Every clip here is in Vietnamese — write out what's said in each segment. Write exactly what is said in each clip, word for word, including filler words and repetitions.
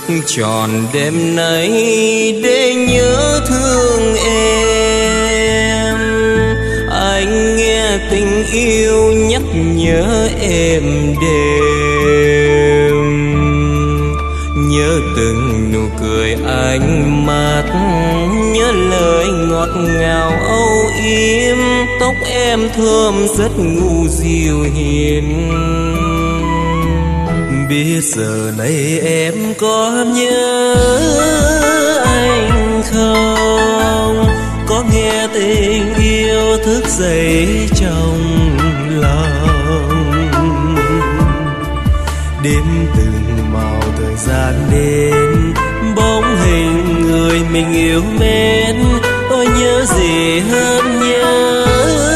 tròn đêm nay để nhớ thương em. Anh nghe tình yêu nhắc nhớ em đêm, nhớ từng nụ cười ánh mắt, nhớ lời ngọt ngào âu yếm. Tóc em thơm rất ngu dịu hiền. Biết giờ này em có nhớ anh không? Có nghe tình yêu thức dậy trong lòng. Đêm từng màu thời gian đến, bóng hình người mình yêu mến. Ôi nhớ gì hơn nhớ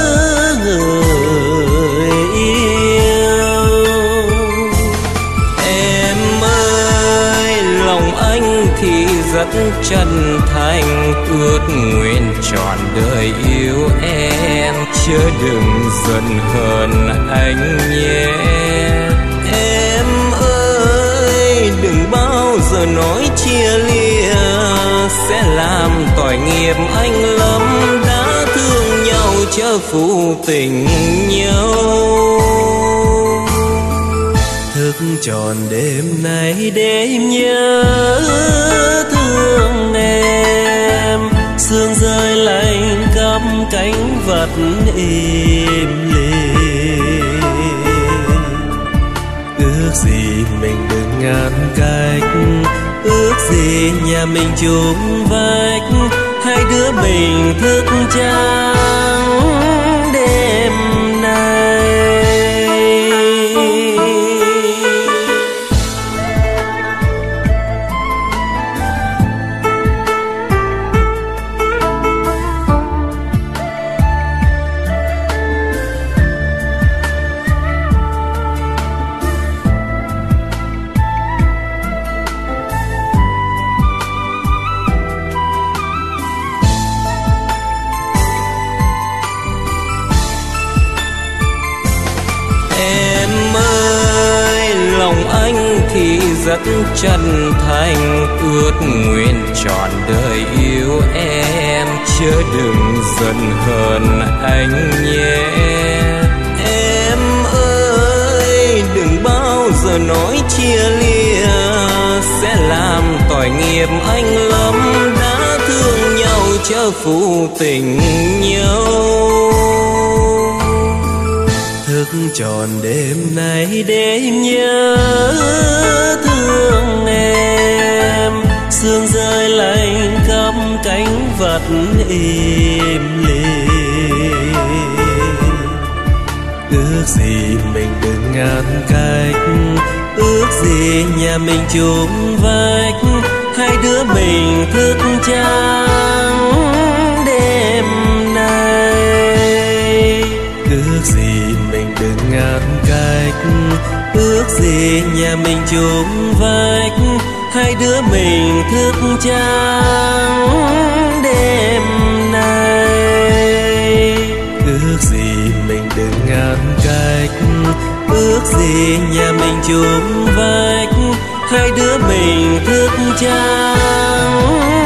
người yêu. Em ơi lòng anh thì rất chân thành, ước nguyện trọn đời yêu em. Chớ đừng giận hờn anh nhé. Em ơi đừng bao giờ nói chia lìa, sẽ làm tội nghiệp anh lắm. Đã thương nhau chớ phụ tình nhau. Thức tròn đêm nay để nhớ thương em. Sương rơi lạnh cắm cánh vật im lìm. Ước gì mình đừng ngăn cách, ước gì nhà mình chung vách. Hai đứa mình thức trắng đêm nay. Em ơi lòng anh thì rất chân thành, ước nguyện trọn đời yêu em. Chớ đừng giận hờn anh nhé. Em ơi đừng bao giờ nói chia lìa, sẽ làm tội nghiệp anh lắm. Đã thương nhau chớ phụ tình nhau. Thức tròn đêm nay để nhớ thương em. Sương rơi lạnh cắm cánh vật im lìm. Ước gì mình đừng ngăn cách, ước gì nhà mình chung vách. Hai đứa mình thức trắng đêm nay. Ước gì mình đừng ngăn cách, ước gì nhà mình chung vách. Hai đứa mình thức trắng đêm nay. Ước gì mình đừng ngăn cách, ước gì nhà mình chung vách. Hai đứa mình thức trắng